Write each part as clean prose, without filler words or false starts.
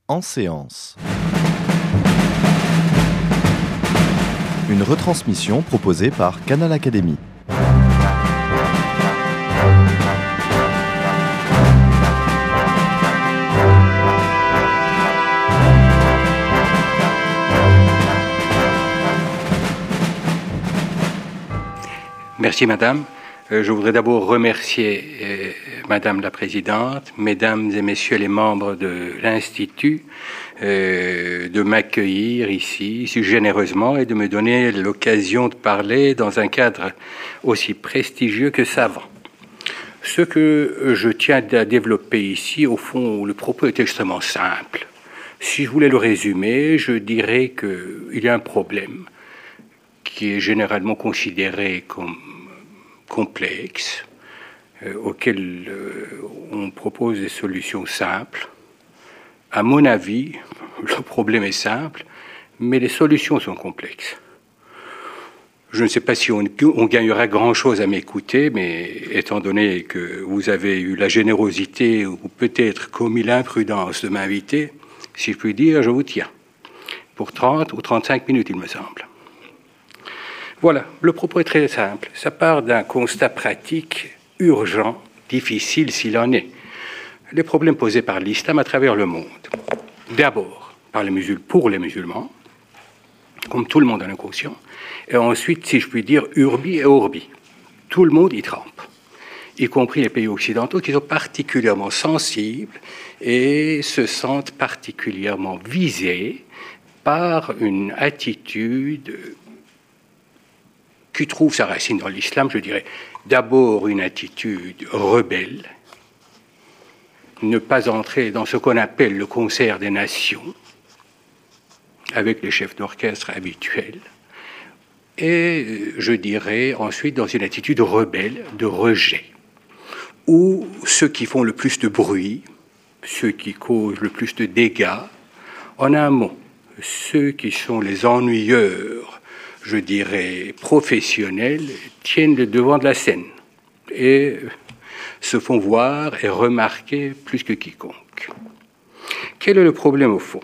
En séance. Une retransmission proposée par Canal Académie. Merci Madame. Je voudrais d'abord remercier Madame la Présidente, Mesdames et Messieurs les membres de l'Institut de m'accueillir ici si généreusement et de me donner l'occasion de parler dans un cadre aussi prestigieux que savant. Ce que je tiens à développer ici, au fond, le propos est extrêmement simple. Si je voulais le résumer, je dirais qu'il y a un problème qui est généralement considéré comme complexe, auquel on propose des solutions simples. À mon avis, le problème est simple, mais les solutions sont complexes. Je ne sais pas si on gagnera grand-chose à m'écouter, mais étant donné que vous avez eu la générosité ou peut-être commis l'imprudence de m'inviter, si je puis dire, je vous tiens. Pour 30 ou 35 minutes, il me semble. Voilà, le propos est très simple. Ça part d'un constat pratique, urgent, difficile s'il en est. Les problèmes posés par l'islam à travers le monde. D'abord, pour les musulmans, comme tout le monde en est conscient, et ensuite, si je puis dire, urbi et orbi. Tout le monde y trempe, y compris les pays occidentaux qui sont particulièrement sensibles et se sentent particulièrement visés par une attitude qui trouve sa racine dans l'islam, je dirais, d'abord une attitude rebelle, ne pas entrer dans ce qu'on appelle le concert des nations, avec les chefs d'orchestre habituels, et je dirais ensuite dans une attitude rebelle, de rejet, où ceux qui font le plus de bruit, ceux qui causent le plus de dégâts, en un mot, ceux qui sont les ennuyeurs, je dirais, professionnels, tiennent le devant de la scène et se font voir et remarquer plus que quiconque. Quel est le problème au fond ?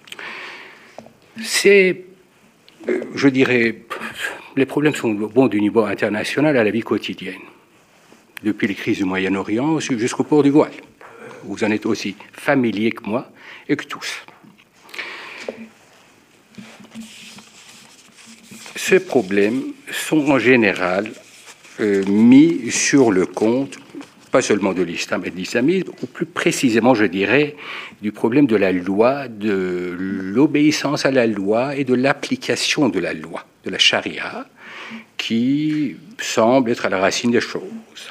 C'est, je dirais, les problèmes sont bons du niveau international à la vie quotidienne, depuis les crises du Moyen-Orient jusqu'au port du voile. Vous en êtes aussi familiers que moi et que tous. Ces problèmes sont en général mis sur le compte, pas seulement de l'islam et de l'islamisme, ou plus précisément, je dirais, du problème de la loi, de l'obéissance à la loi et de l'application de la loi, de la charia, qui semble être à la racine des choses.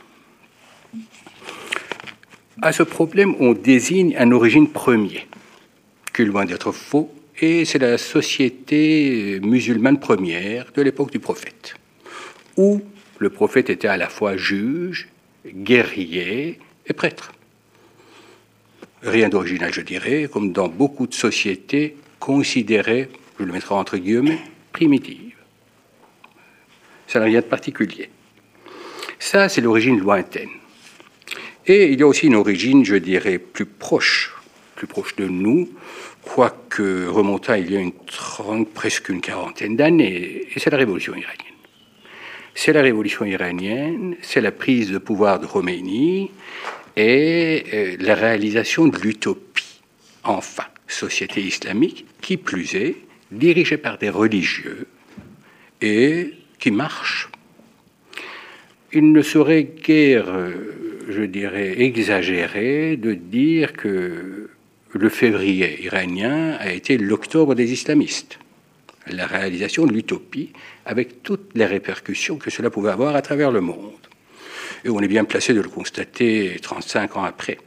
À ce problème, on désigne un origine premier, qui est loin d'être faux, et c'est la société musulmane première de l'époque du prophète, où le prophète était à la fois juge, guerrier et prêtre. Rien d'original, je dirais, comme dans beaucoup de sociétés considérées, je le mettrai entre guillemets, primitives. Ça n'a rien de particulier. Ça, c'est l'origine lointaine. Et il y a aussi une origine, je dirais, plus proche de nous, quoique remontant il y a presque une quarantaine d'années, et c'est la révolution iranienne. C'est la révolution iranienne, c'est la prise de pouvoir de Khomeini et la réalisation de l'utopie, enfin, société islamique, qui plus est, dirigée par des religieux et qui marche. Il ne serait guère, je dirais, exagéré de dire que le février iranien a été l'octobre des islamistes. La réalisation de l'utopie avec toutes les répercussions que cela pouvait avoir à travers le monde. Et on est bien placé de le constater 35 ans après.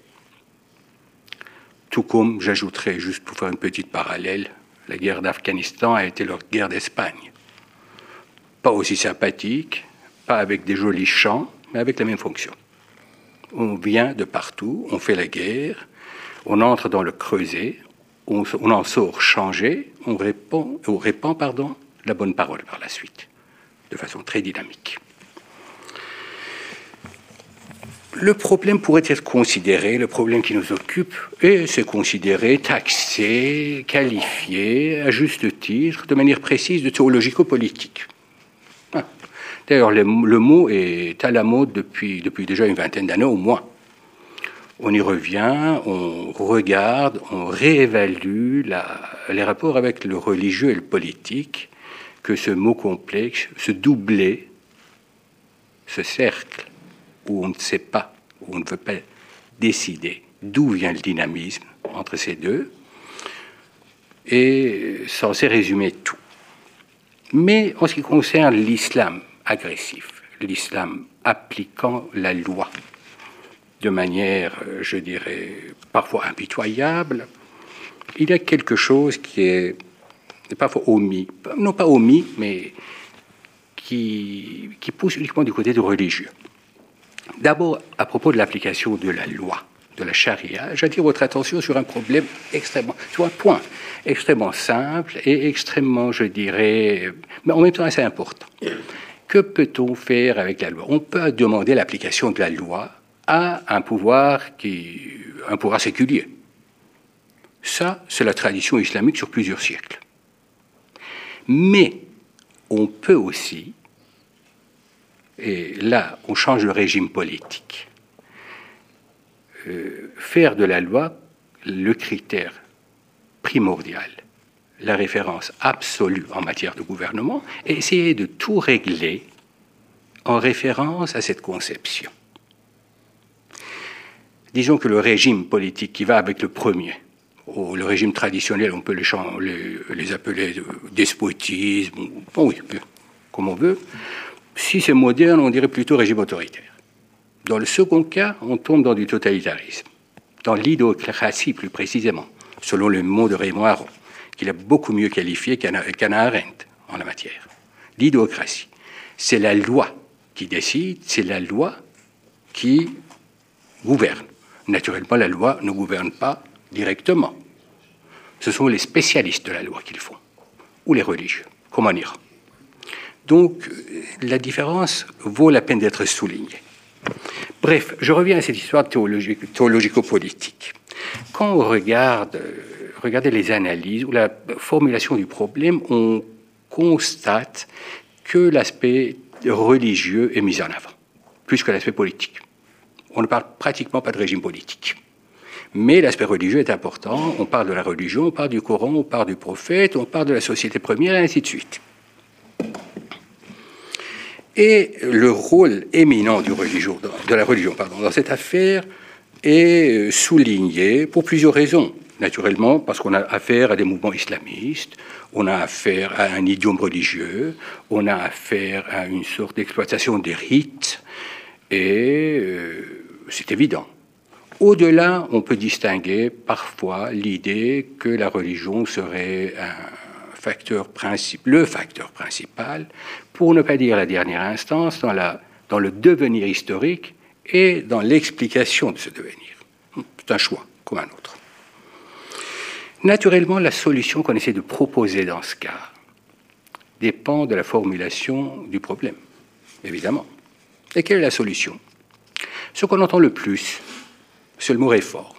Tout comme, j'ajouterais, juste pour faire une petite parallèle, la guerre d'Afghanistan a été leur guerre d'Espagne. Pas aussi sympathique, pas avec des jolis chants, mais avec la même fonction. On vient de partout, on fait la guerre, on entre dans le creuset, on en sort changé, on répand la bonne parole par la suite, de façon très dynamique. le problème pourrait être considéré, le problème qui nous occupe, et c'est considéré, taxé, qualifié, à juste titre, de manière précise, de théologico-politique. D'ailleurs, le mot est à la mode depuis déjà une vingtaine d'années au moins. On y revient, on regarde, on réévalue les rapports avec le religieux et le politique, que ce mot complexe, ce doublé, ce cercle, où on ne sait pas, où on ne veut pas décider d'où vient le dynamisme entre ces deux, est censé résumer tout. Mais en ce qui concerne l'islam agressif, l'islam appliquant la loi de manière, je dirais, parfois impitoyable, il y a quelque chose qui est parfois omis, non pas omis, mais qui pousse uniquement du côté du religieux. D'abord, à propos de l'application de la loi, de la charia, j'attire votre attention sur un problème sur un point extrêmement simple et extrêmement, je dirais, mais en même temps assez important. Que peut-on faire avec la loi? On peut demander l'application de la loi à un pouvoir séculier. Ça, c'est la tradition islamique sur plusieurs siècles. Mais on peut aussi, et là, on change de régime politique, faire de la loi le critère primordial, la référence absolue en matière de gouvernement, et essayer de tout régler en référence à cette conception. Disons que le régime politique qui va avec le premier, ou le régime traditionnel, on peut les appeler despotisme, bon, oui, comme on veut. Si c'est moderne, on dirait plutôt régime autoritaire. Dans le second cas, on tombe dans du totalitarisme, dans l'idéocratie plus précisément, selon le mot de Raymond Aron, qu'il a beaucoup mieux qualifié qu'Hannah Arendt en la matière. L'idéocratie, c'est la loi qui décide, c'est la loi qui gouverne. Naturellement, la loi ne gouverne pas directement. Ce sont les spécialistes de la loi qui le font, ou les religieux, comme en Iran. Donc, la différence vaut la peine d'être soulignée. Bref, je reviens à cette histoire théologico-politique. Quand on regardez les analyses ou la formulation du problème, on constate que l'aspect religieux est mis en avant, plus que l'aspect politique. On ne parle pratiquement pas de régime politique. Mais l'aspect religieux est important. On parle de la religion, on parle du Coran, on parle du prophète, on parle de la société première, et ainsi de suite. Et le rôle éminent de la religion dans cette affaire est souligné pour plusieurs raisons. Naturellement, parce qu'on a affaire à des mouvements islamistes, on a affaire à un idiome religieux, on a affaire à une sorte d'exploitation des rites, et c'est évident. Au-delà, on peut distinguer parfois l'idée que la religion serait le facteur principal, pour ne pas dire la dernière instance, dans le devenir historique et dans l'explication de ce devenir. C'est un choix comme un autre. Naturellement, la solution qu'on essaie de proposer dans ce cas dépend de la formulation du problème, évidemment. Et quelle est la solution? Ce qu'on entend le plus, c'est le mot réforme.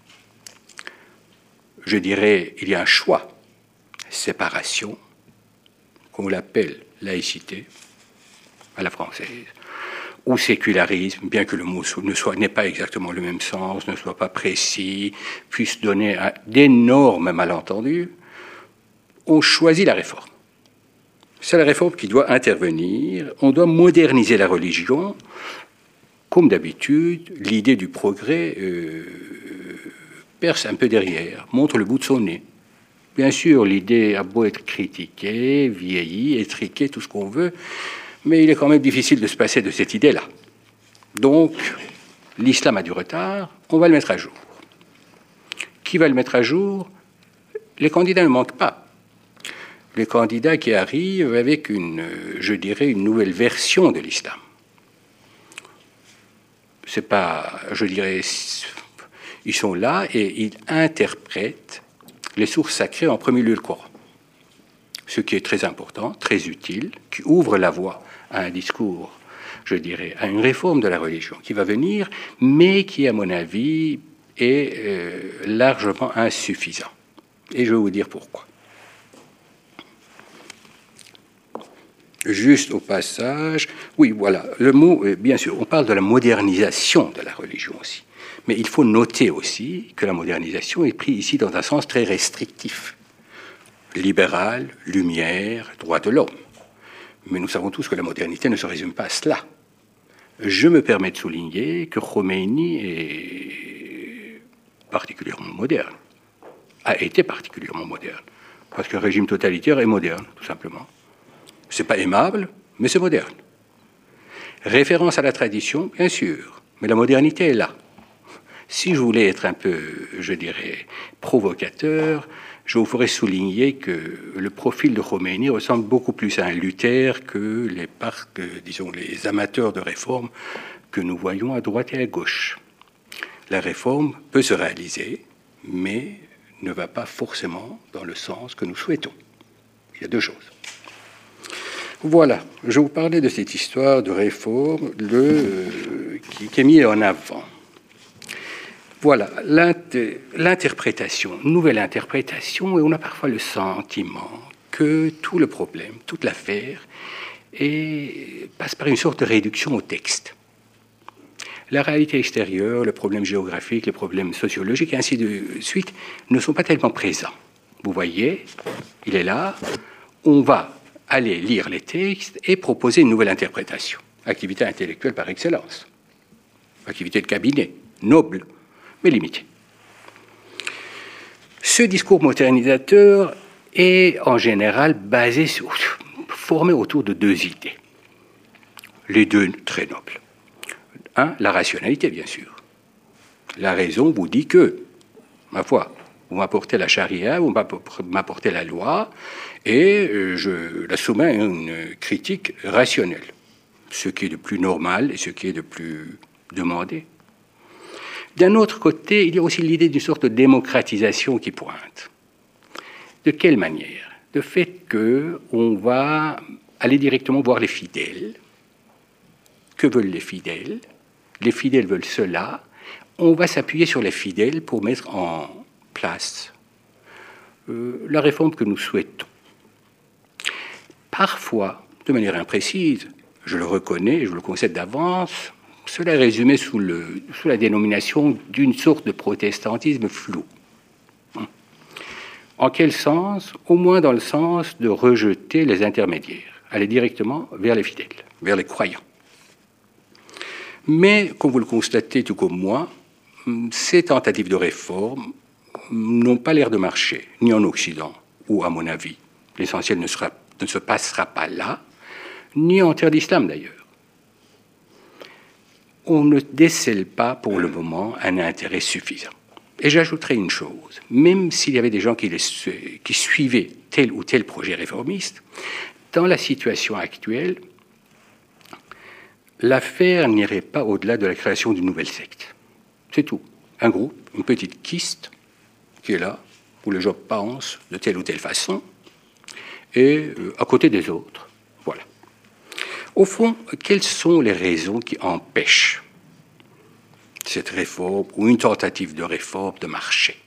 Je dirais, il y a un choix, séparation, qu'on l'appelle laïcité, à la française, ou sécularisme, bien que le mot n'ait pas exactement le même sens, ne soit pas précis, puisse donner d'énormes malentendus. On choisit la réforme. C'est la réforme qui doit intervenir. On doit moderniser la religion. Comme d'habitude, l'idée du progrès perce un peu derrière, montre le bout de son nez. Bien sûr, l'idée a beau être critiquée, vieillie, étriquée, tout ce qu'on veut, mais il est quand même difficile de se passer de cette idée-là. Donc, l'islam a du retard, on va le mettre à jour. Qui va le mettre à jour? Les candidats ne manquent pas. Les candidats qui arrivent avec une nouvelle version de l'islam. C'est pas, ils sont là et ils interprètent les sources sacrées, en premier lieu le Coran. Ce qui est très important, très utile, qui ouvre la voie à un discours, je dirais, à une réforme de la religion qui va venir, mais qui, à mon avis, est largement insuffisant. Et je vais vous dire pourquoi. Juste au passage, oui, voilà, le mot, bien sûr, on parle de la modernisation de la religion aussi. Mais il faut noter aussi que la modernisation est prise ici dans un sens très restrictif. Libéral, lumière, droit de l'homme. Mais nous savons tous que la modernité ne se résume pas à cela. Je me permets de souligner que Khomeini est particulièrement moderne, a été particulièrement moderne, parce qu'un régime totalitaire est moderne, tout simplement. C'est pas aimable, mais c'est moderne. Référence à la tradition, bien sûr, mais la modernité est là. Si je voulais être un peu, je dirais, provocateur, je vous ferais souligner que le profil de Khomeini ressemble beaucoup plus à un Luther que les amateurs de réforme que nous voyons à droite et à gauche. La réforme peut se réaliser, mais ne va pas forcément dans le sens que nous souhaitons. Il y a deux choses. Voilà, je vous parlais de cette histoire de réforme qui est mise en avant. Voilà, l'interprétation, nouvelle interprétation, et on a parfois le sentiment que tout le problème, toute l'affaire, passe par une sorte de réduction au texte. La réalité extérieure, le problème géographique, les problèmes sociologiques, et ainsi de suite, ne sont pas tellement présents. Vous voyez, il est là, on va aller lire les textes et proposer une nouvelle interprétation. Activité intellectuelle par excellence. Activité de cabinet, noble, mais limitée. Ce discours modernisateur est en général formé autour de deux idées. Les deux très nobles. Un, la rationalité, bien sûr. La raison vous dit que, ma foi, vous m'apportez la charia, vous m'apportez la loi, et je la soumets à une critique rationnelle. Ce qui est de plus normal et ce qui est de plus demandé. D'un autre côté, il y a aussi l'idée d'une sorte de démocratisation qui pointe. De quelle manière? Le fait qu'on va aller directement voir les fidèles. Que veulent les fidèles? Les fidèles veulent cela. On va s'appuyer sur les fidèles pour mettre en place la réforme que nous souhaitons. Parfois, de manière imprécise, je le reconnais, je le concède d'avance, cela est résumé sous la dénomination d'une sorte de protestantisme flou. En quel sens? Au moins dans le sens de rejeter les intermédiaires, aller directement vers les fidèles, vers les croyants. Mais, comme vous le constatez tout comme moi, ces tentatives de réforme n'ont pas l'air de marcher, ni en Occident, où, à mon avis, l'essentiel ne se passera pas là, ni en terre d'islam d'ailleurs. On ne décèle pas pour le moment un intérêt suffisant. Et j'ajouterai une chose, même s'il y avait des gens qui suivaient tel ou tel projet réformiste, dans la situation actuelle, l'affaire n'irait pas au-delà de la création d'une nouvelle secte. C'est tout. Un groupe, une petite kyste qui est là, où les gens pensent de telle ou telle façon, et à côté des autres. Voilà. Au fond, quelles sont les raisons qui empêchent cette réforme ou une tentative de réforme de marcher?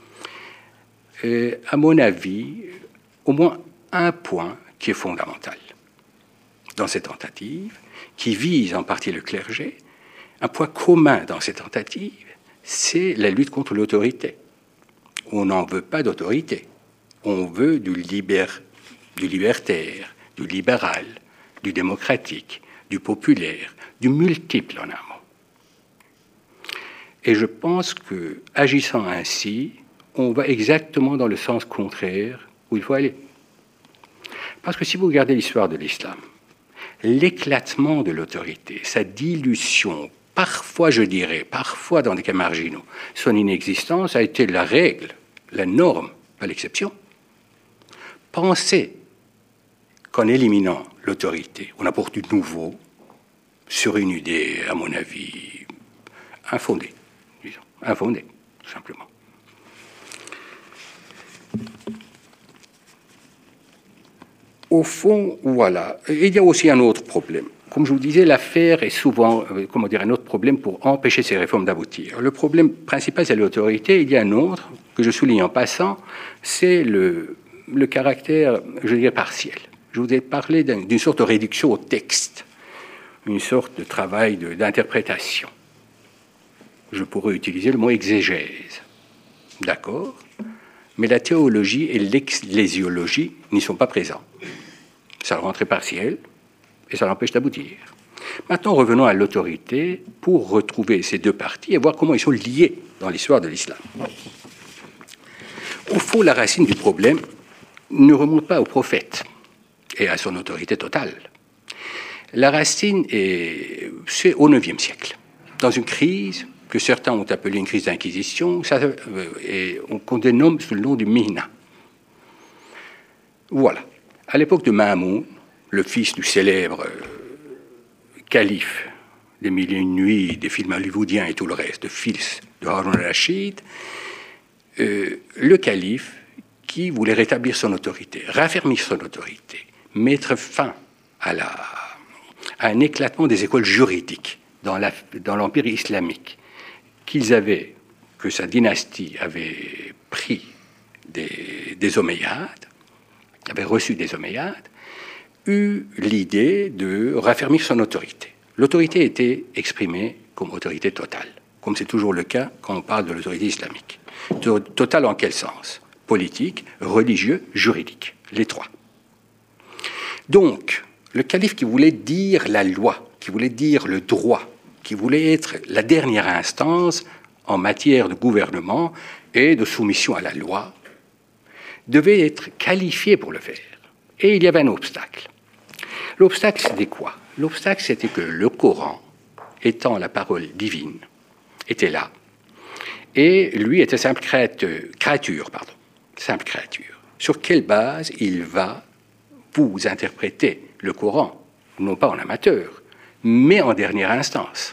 À mon avis, au moins un point qui est fondamental dans cette tentative, qui vise en partie le clergé, un point commun dans cette tentative, c'est la lutte contre l'autorité. On n'en veut pas d'autorité. On veut du libertaire, du libéral, du démocratique, du populaire, du multiple en un mot. Et je pense que, agissant ainsi, on va exactement dans le sens contraire où il faut aller. Parce que si vous regardez l'histoire de l'islam, l'éclatement de l'autorité, sa dilution, parfois je dirais, parfois dans des cas marginaux, son inexistence a été la règle, la norme, pas l'exception. Pensez qu'en éliminant l'autorité, on apporte du nouveau sur une idée, à mon avis, infondée, disons, infondée, tout simplement. Au fond, voilà. Il y a aussi un autre problème. comme je vous disais, l'affaire est souvent, un autre problème pour empêcher ces réformes d'aboutir. Le problème principal, c'est l'autorité. Il y a un autre, que je souligne en passant, c'est le caractère, je dirais, partiel. Je vous ai parlé d'une sorte de réduction au texte, une sorte de travail d'interprétation. Je pourrais utiliser le mot exégèse. D'accord ? Mais la théologie et l'exlésiologie n'y sont pas présents. Ça le rend très partiel et ça l'empêche d'aboutir. Maintenant, revenons à l'autorité pour retrouver ces deux parties et voir comment ils sont liés dans l'histoire de l'islam. Au fond, la racine du problème ne remonte pas au prophète et à son autorité totale. La racine c'est au IXe siècle, dans une crise que certains ont appelée une crise d'inquisition, qu'on dénomme sous le nom du Mihna. Voilà. À l'époque de Mamoun, le fils du célèbre calife des Mille et une nuits, des films hollywoodiens et tout le reste, fils de Harun al-Rachid, le calife qui voulait rétablir son autorité, raffermir son autorité, mettre fin à un éclatement des écoles juridiques dans l'Empire islamique, que sa dynastie avait pris des Omeyyades, avait reçu des Omeyyades, eut l'idée de raffermir son autorité. L'autorité était exprimée comme autorité totale, comme c'est toujours le cas quand on parle de l'autorité islamique. Totale en quel sens ? Politique, religieux, juridique, les trois. Donc, le calife qui voulait dire la loi, qui voulait dire le droit, qui voulait être la dernière instance en matière de gouvernement et de soumission à la loi, devait être qualifié pour le faire. Et il y avait un obstacle. L'obstacle, c'était quoi ? L'obstacle, c'était que le Coran, étant la parole divine, était là. Et lui était simple créature. Simple créature. Sur quelle base il va vous interpréter le Coran, non pas en amateur, mais en dernière instance.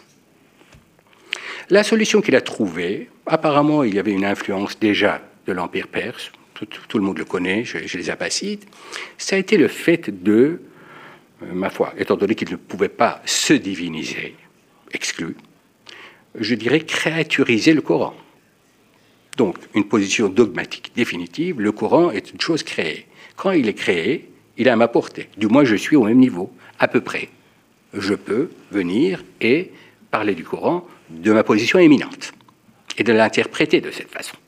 La solution qu'il a trouvée, apparemment il y avait une influence déjà de l'Empire perse, tout le monde le connaît, chez les Abbassides, ça a été le fait de, ma foi, étant donné qu'il ne pouvait pas se diviniser, exclu, je dirais créaturiser le Coran. Donc, une position dogmatique définitive, le Coran est une chose créée. Quand il est créé, il est à ma portée. Du moins, je suis au même niveau, à peu près. Je peux venir et parler du Coran de ma position éminente et de l'interpréter de cette façon.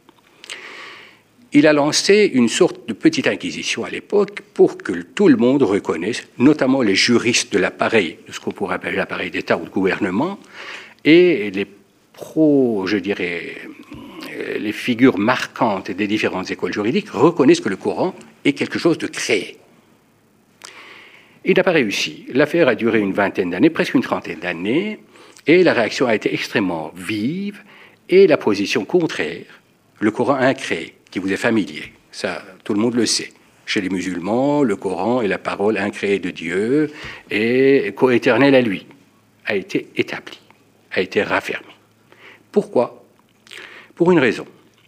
Il a lancé une sorte de petite inquisition à l'époque pour que tout le monde reconnaisse, notamment les juristes de l'appareil, de ce qu'on pourrait appeler l'appareil d'État ou de gouvernement, et les les figures marquantes des différentes écoles juridiques reconnaissent que le Coran est quelque chose de créé. Il n'a pas réussi. L'affaire a duré une vingtaine d'années, presque une trentaine d'années, et la réaction a été extrêmement vive, et la position contraire, le Coran incréé, qui vous est familier, ça tout le monde le sait. Chez les musulmans, le Coran est la parole incréée de Dieu et coéternelle à lui, a été établi, a été raffermi. Pourquoi ? Pour une raison.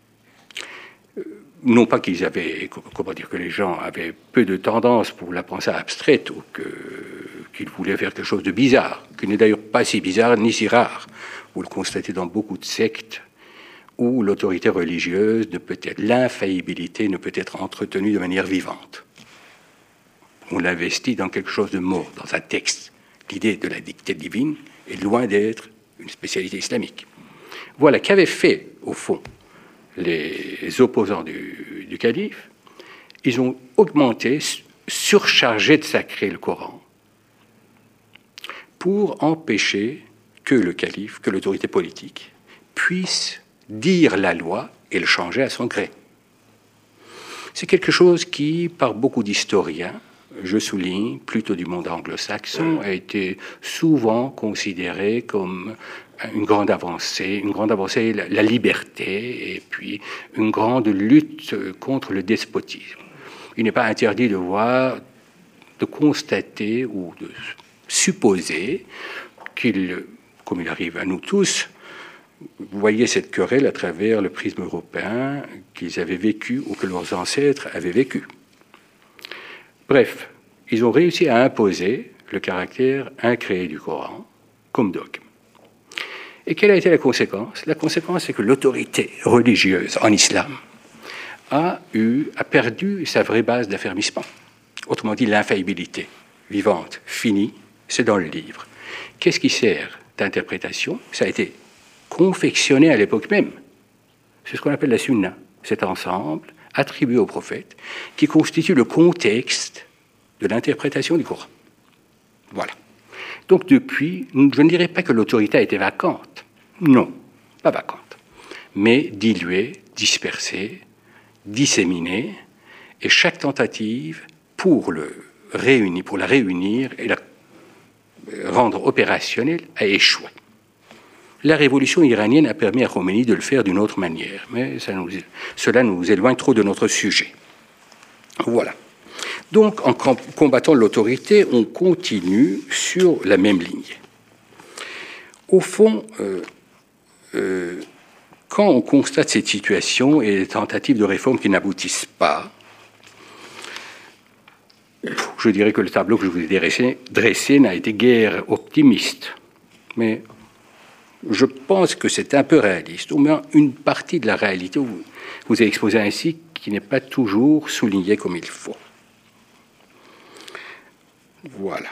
Non pas qu'ils avaient, que les gens avaient peu de tendance pour la pensée abstraite ou qu'ils voulaient faire quelque chose de bizarre, qui n'est d'ailleurs pas si bizarre ni si rare. Vous le constatez dans beaucoup de sectes où l'autorité religieuse l'infaillibilité ne peut être entretenue de manière vivante. On l'investit dans quelque chose de mort, dans un texte. L'idée de la dictée divine est loin d'être une spécialité islamique. Voilà qu'avaient fait, au fond, les opposants du calife. Ils ont augmenté, surchargé de sacré le Coran pour empêcher que le calife, que l'autorité politique, puisse dire la loi et le changer à son gré. C'est quelque chose qui, par beaucoup d'historiens, je souligne, plutôt du monde anglo-saxon, a été souvent considéré comme une grande avancée, la liberté, et puis une grande lutte contre le despotisme. Il n'est pas interdit de constater ou de supposer qu'il, comme il arrive à nous tous, vous voyez cette querelle à travers le prisme européen qu'ils avaient vécu ou que leurs ancêtres avaient vécu. Bref, ils ont réussi à imposer le caractère incréé du Coran comme dogme. Et quelle a été la conséquence? La conséquence, c'est que l'autorité religieuse en islam a perdu sa vraie base d'affermissement. Autrement dit, l'infaillibilité vivante, finie, c'est dans le livre. Qu'est-ce qui sert d'interprétation? Ça a été confectionné à l'époque même. C'est ce qu'on appelle la sunna, cet ensemble attribué au prophète qui constitue le contexte de l'interprétation du Coran. Voilà. Donc depuis, je ne dirais pas que l'autorité a été vacante. Non, pas vacante. Mais diluée, dispersée, disséminée, et chaque tentative pour la réunir et la rendre opérationnelle a échoué. La révolution iranienne a permis à Khomeini de le faire d'une autre manière, mais cela nous éloigne trop de notre sujet. Voilà. Donc, en combattant l'autorité, on continue sur la même ligne. Au fond, quand on constate cette situation et les tentatives de réforme qui n'aboutissent pas, je dirais que le tableau que je vous ai dressé n'a été guère optimiste. Mais je pense que c'est un peu réaliste, au moins une partie de la réalité vous est exposée ainsi, qui n'est pas toujours soulignée comme il faut. Voilà.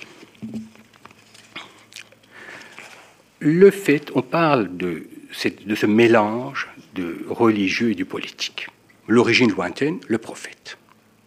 Le fait, on parle de ce mélange de religieux et du politique. L'origine lointaine, le prophète.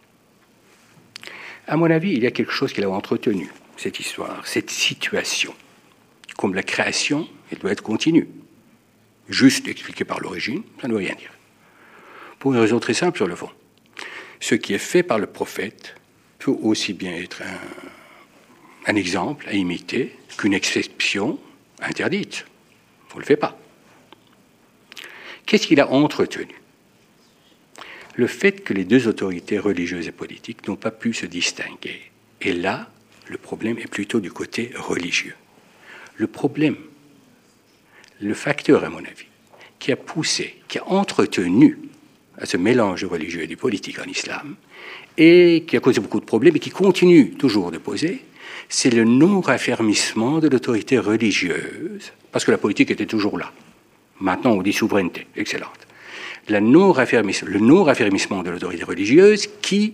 À mon avis, il y a quelque chose qui l'a entretenu, cette histoire, cette situation. Comme la création, elle doit être continue. Juste expliquée par l'origine, ça ne veut rien dire. Pour une raison très simple sur le fond. Ce qui est fait par le prophète peut aussi bien être un exemple à imiter qu'une exception interdite. On ne le fait pas. Qu'est-ce qu'il a entretenu? Le fait que les deux autorités religieuses et politiques n'ont pas pu se distinguer. Et là, le problème est plutôt du côté religieux. Le problème, le facteur, à mon avis, qui a poussé, qui a entretenu à ce mélange religieux et du politique en islam, et qui a causé beaucoup de problèmes et qui continue toujours de poser, c'est le non-raffermissement de l'autorité religieuse, parce que la politique était toujours là. Maintenant, on dit souveraineté, excellente. Le non-raffermissement de l'autorité religieuse qui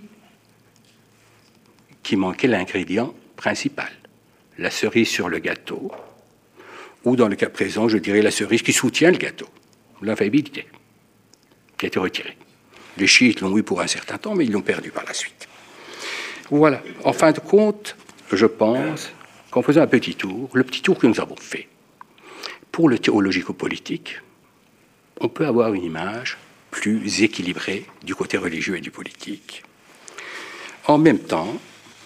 manquait l'ingrédient principal, la cerise sur le gâteau, ou dans le cas présent, je dirais la cerise qui soutient le gâteau, l'infaillibilité, qui a été retirée. Les chiites l'ont eu pour un certain temps, mais ils l'ont perdu par la suite. Voilà. En fin de compte, je pense qu'en faisant un petit tour, le petit tour que nous avons fait, pour le théologico-politique, on peut avoir une image plus équilibrée du côté religieux et du politique. En même temps,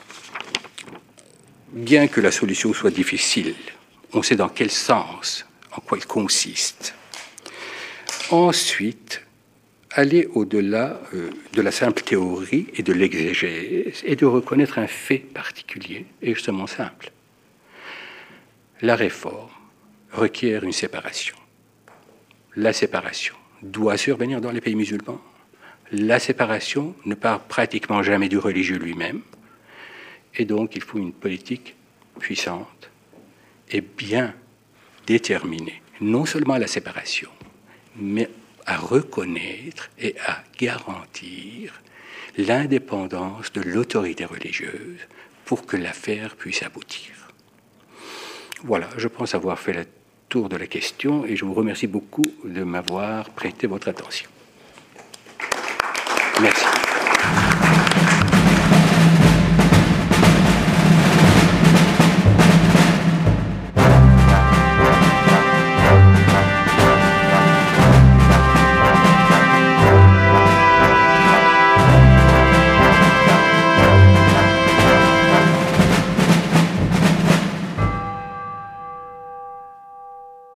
bien que la solution soit difficile, on sait dans quel sens, en quoi il consiste. Ensuite, aller au-delà de la simple théorie et de l'exégèse et de reconnaître un fait particulier, extrêmement simple. La réforme requiert une séparation. La séparation doit survenir dans les pays musulmans. La séparation ne part pratiquement jamais du religieux lui-même. Et donc, il faut une politique puissante et bien déterminée, non seulement à la séparation, mais à reconnaître et à garantir l'indépendance de l'autorité religieuse pour que l'affaire puisse aboutir. Voilà, je pense avoir fait le tour de la question et je vous remercie beaucoup de m'avoir prêté votre attention. Merci.